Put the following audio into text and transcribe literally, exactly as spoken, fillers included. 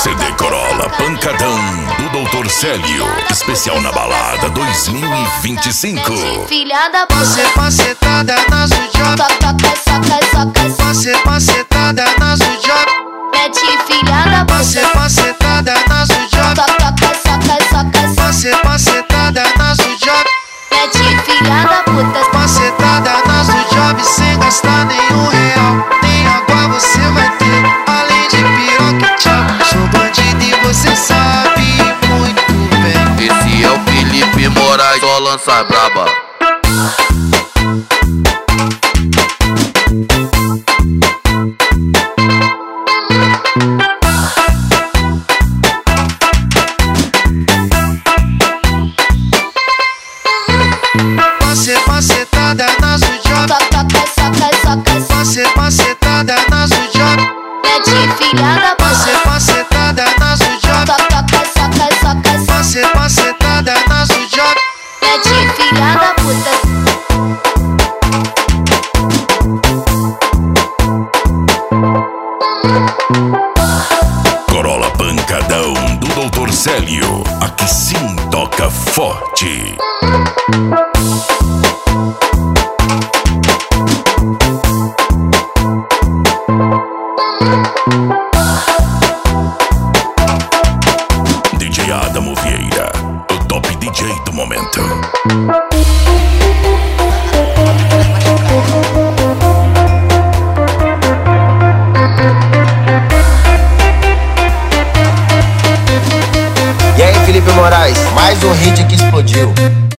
C D Corolla Pancadão do doutor Célio, especial na balada dois mil e vinte e cinco. Filha da Você pacetada na sujota, soca, soca, soca, você pacetada na sujota, mete filha da você pacetada na sujota, soca, soca, soca, você pacetada na sujota, mete filha da puta, pacetada na sujota sem gastar nenhum real, nem água você vai ter, além de piroca e tchau. Sou bandido e você sabe muito bem. Esse é o Felipe Moraes, só lança braba. Você pacetada na sujota, soca, soca, soca, você pacetada na sujota, mete filha da você pacetada na sujota, soca, soca, soca, você pacetada na sujota, mete filha da puta. Corolla Pancadão do doutor Célio, aqui sim toca forte. D J Adamo Vieira, o top D J do momento. E aí, Felipe Moraes, mais um hit que explodiu.